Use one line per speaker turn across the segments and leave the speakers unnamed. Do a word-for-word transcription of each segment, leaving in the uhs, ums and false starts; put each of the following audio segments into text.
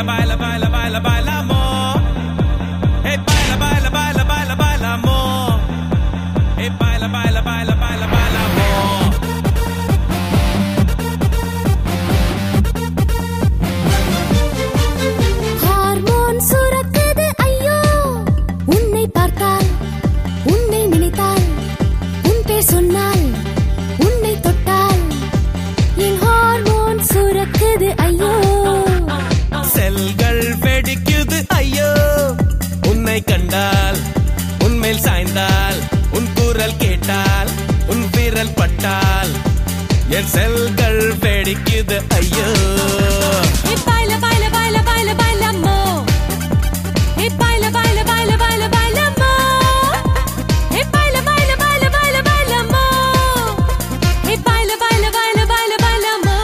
baila, baila, baila, baila, baila, amor. Hey, baila, baila, baila, baila, baila, amor. Hey, baila, baila, baila, baila, baila, amor.
Hormone சுரக்குது ஐயோ, உன்னை பார்த்தால், உன்னை நினைத்தால், உன் பேர் சொன்னால், உன்னை தொட்டால், என் ஹார்மோன் சுரக்குது ஐயோ.
செல்கள் வெடிக்குது ஐயோ, உன்னை கண்டால், உன்மேல் சாய்ந்தால், உன் குரல் கேட்டால், உன் விரல் பட்டால், என் செல்கள் வெடிக்குது ஐயோ.
Hey, baila, baila, baila, baila, baila, amor. Hey, baila, baila, baila, baila, baila, amor. Hey, baila, baila, baila, baila, baila, amor. Hey, baila, baila, baila, baila, baila, amor.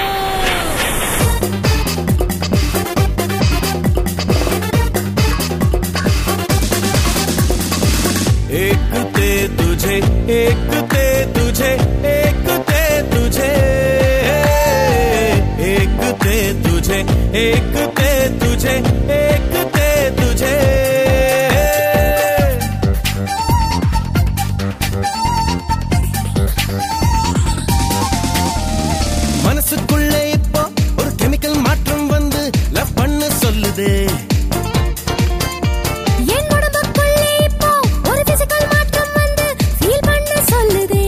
एक ते तुझे, एक ते तुझे, एक ते तुझे, एक ते तुझे, एक ते तुझे, एक ते तुझे. மனசுக்குள்ளே இப்போ ஒரு கெமிக்கல் மாற்றம் வந்து லவ் பண்ண சொல்லுது.
என் உடம்புக்குள்ளே இப்போ ஒரு physical மாற்றம் வந்து feel பண்ண சொல்லுதே.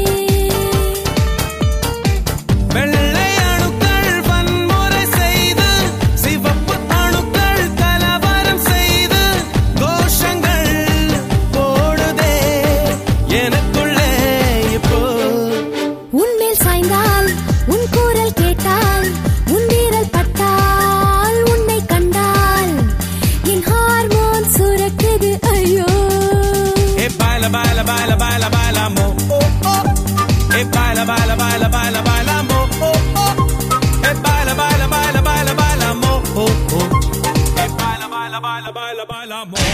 வெள்ளை அணுக்கள் வன்முறை செய்து, சிவப்பு அணுக்கள் கலவரம் செய்து, கோஷங்கள் போடுதே எனக்குள்ளே இப்போ.
உன்மேல் சாய்ந்தால், உன் குரல் கேட்டால், உன் விரல் பட்டால், உன்னை கண்டால், என் ஹார்மோன் சுரக்குது ஐயோ.
Hey, baila, baila, baila, baila, baila, amor. Oh, oh. Hey, baila, baila, baila, baila, baila, amor. Oh, oh. Hey, baila, baila, baila, baila, baila, amor. Oh, oh. Hey, baila, baila, baila, baila, baila, amor.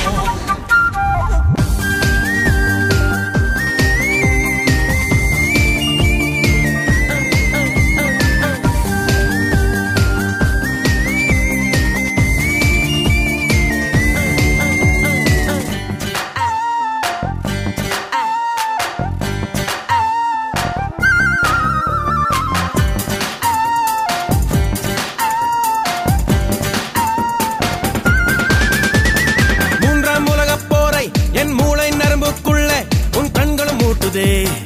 மூன்றாம் உலகப் போரை என் மூளை நரம்புக்குள்ளே உன் கண்களும் மூட்டுதே.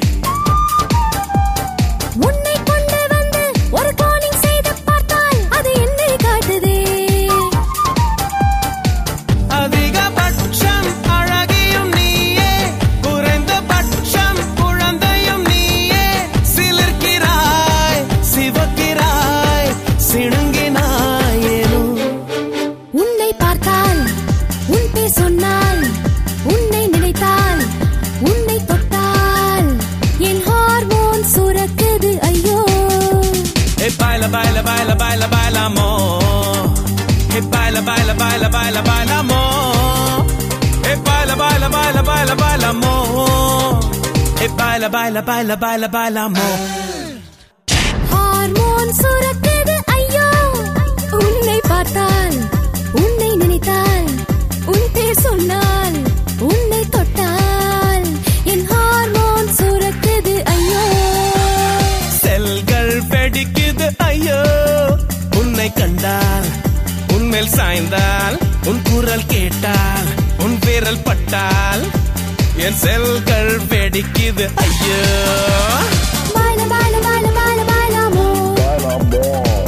உன்னை கொண்டு வந்து ஒரு cloning செய்து பார்த்தால் அது என்னை காட்டுதே.
அதிகபட்சம் அழகியும் நீயே, குறைந்தபட்சம் குழந்தையும் நீயே. சிலிர்க்கிறாய், சிவக்கிறாய், சிணுங்கினாயேனோ.
உன்னை பார்த்தால், உன் பேர் சொன்னால், உன்னை நினைத்தால், உன்னை தொட்டால், என் ஹார்மோன் சுரக்குது ஐயோ.
Hey, baila, baila, baila, baila, baila, amor. Hey, baila, baila, baila, baila, baila, amor. Hey, baila, baila, baila, baila, baila, amor. Hey, baila, baila, baila, baila, baila, amor.
Hormone சுரக்குது ஐயோ. உன்னை பார்த்தால், உன்னை நினைத்தால், உன் பேர் சொன்னால், உன்னை தொட்டால், என் ஹார்மோன் சுரக்குது ஐயோ.
செல்கள் வெடிக்குது ஐயோ, உன்னை கண்டால், உன்மேல் சாய்ந்தால், உன் குரல் கேட்டால், உன் விரல் பட்டால், என் செல்கள் வெடிக்குது ஐயோ.
Baila, baila, baila, baila, baila, amor.
Baila, amor.